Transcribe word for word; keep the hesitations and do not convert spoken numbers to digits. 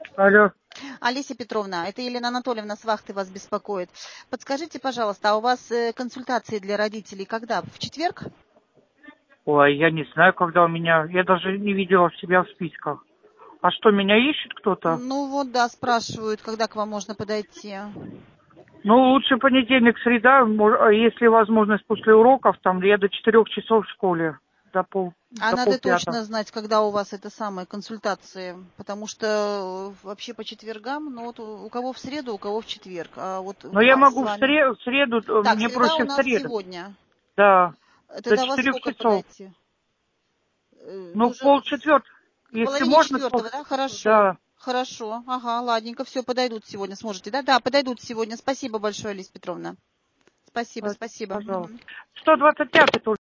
Алло. Олеся Петровна, это Елена Анатольевна с вахты вас беспокоит. Подскажите, пожалуйста, а у вас э, консультации для родителей когда? В четверг? Ой, я не знаю, когда у меня... Я даже не видела себя в списках. А что, меня ищет кто-то? Ну вот, да, спрашивают, когда к вам можно подойти. Ну, лучше понедельник, среда, мож- а если возможность после уроков, там, я до четырех часов в школе, до пол, А до надо полпятого. точно знать, когда у вас это самые консультации, потому что э, вообще по четвергам, ну вот у у кого в среду, у кого в четверг. А вот Но у я нас с могу в вами... среду, в среду, э, Так, мне среда у проще в нас среду. сегодня. Да, до Тогда во четырех сколько часов. подойти? Э, Ну, Вы в же полчетвертого, к если половине можно, то... четвертого, да? Хорошо. Да, Хорошо. Ага, ладненько, все, подойдут сегодня, сможете, да? Да, подойдут сегодня. Спасибо большое, Лиза Петровна. Спасибо, спасибо. пожалуйста. Мгм. сто двадцать пятый тоже.